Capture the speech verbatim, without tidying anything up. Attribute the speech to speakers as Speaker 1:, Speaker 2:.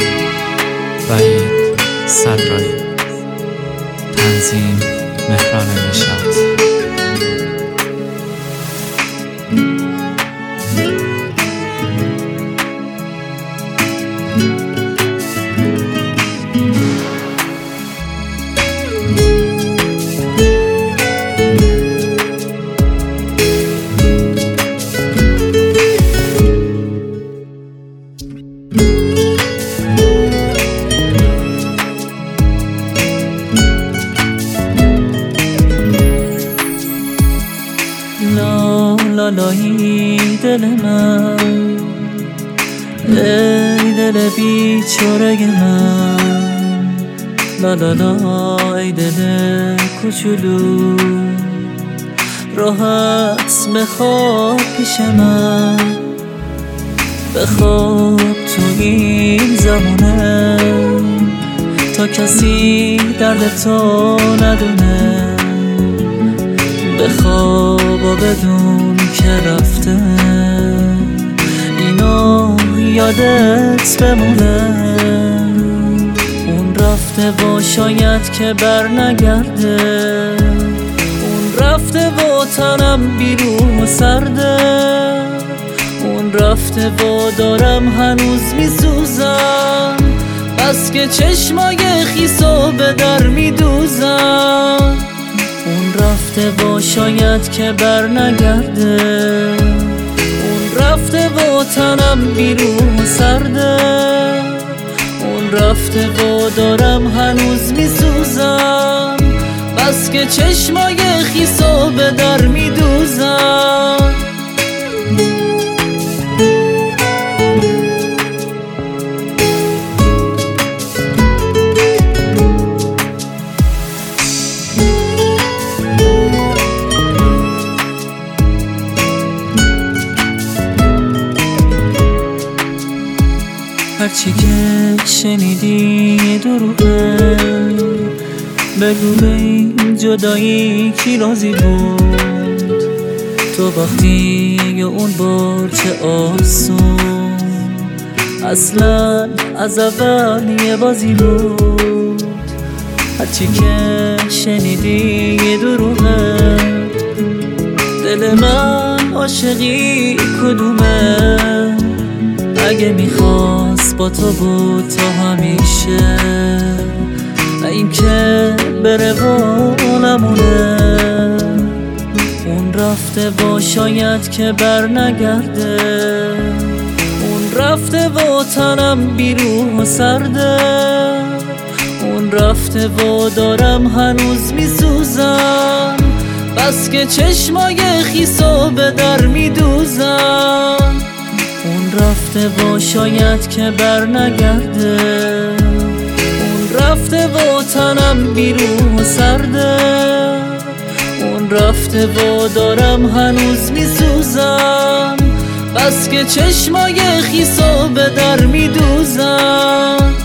Speaker 1: وحید صدرایی. تنظیم مهران نشاط.
Speaker 2: لا لا لایی دل من، ای دل بیچاره من، لا لا لا ای دل کوچولو، راحت بخواب پیش من، بخواب تو این زمونه تا کسی درد تو ندونه، بخواب و بدون که رفته اینو یادت بمونه، اون رفته و شاید که بر نگرده، اون رفته و تنم بیرون سرده، اون رفته و دارم هنوز میسوزم، بس که چشمای خیسو به در میدوزم، اون رفته و شاید که بر نگرده، اون رفته و تنم بیرون سرده، اون رفته و دارم هنوز میسوزم، بس که چشمای خیسو به در میدوزم. هرچی که شنیدی دروغه، بگو به این جدایی کی راضی بود، تو وقتی یا اون بار چه آسون، اصلا از اول یه بازی بود، هرچی که شنیدی دروغه، دل من عاشقی کدومه، اگه میخواست با تو بود تا همیشه، نه این که بره و نمونه، اون رفته و شاید که بر نگرده، اون رفته و تنم بیرون سرده، اون رفته و دارم هنوز میسوزم، بس که چشمای خیسو به در میدوزم، اون رفته و شاید که بر نگرده، اون رفته و تنم بیرون سرده، اون رفته و دارم هنوز میسوزم، بس که چشمای خیسو به در میدوزم.